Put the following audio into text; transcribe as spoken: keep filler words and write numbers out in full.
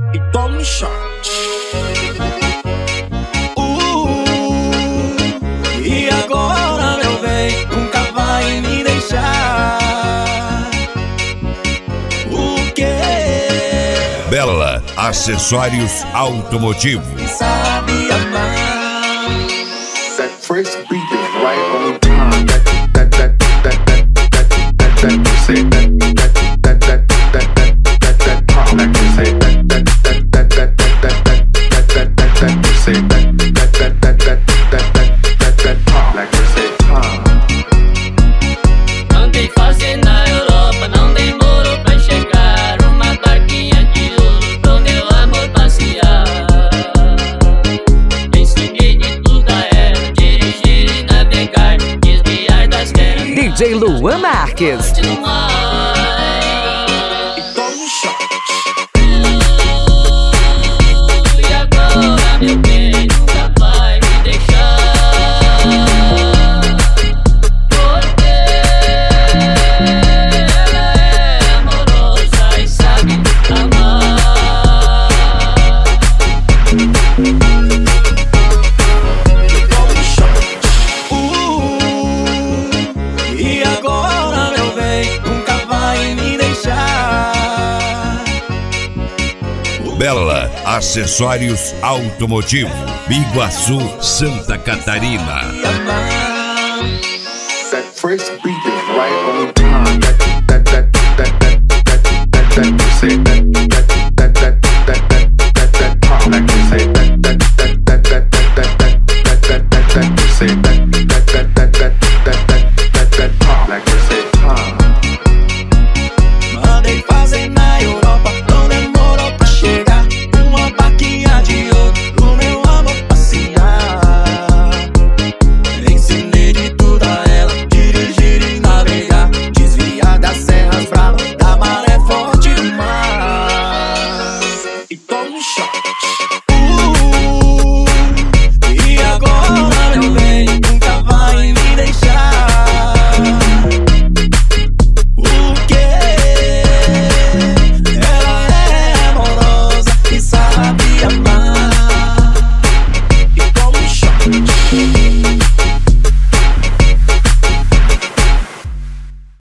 e toma um shot. Uh, e agora, meu bem, nunca vai me deixar. O quê? Bella Acessórios Automotivos. Sabe amar. That first beat is right on time. That that that that that that that that you say that that that that that that that pop like you say that that that that that that that that that that you say that that that that that that that that pop like you say pop. Andei fazendo na Europa, não demorou pra chegar. Uma barquinha de ouro pro meu amor passear. Ensinei de tudo a ela, dirigir e navegar, desviar das guerras. D J Luan Marques. No mar. E toma um shot. E agora, meu bem, nunca vai me deixar. Porque ela é amorosa e sabe amar. E toma um shot. Uh, e agora, meu bem, nunca vai me deixar. Bella Acessórios Automotivos. Biguaçu, Santa Catarina. Amar. That first beat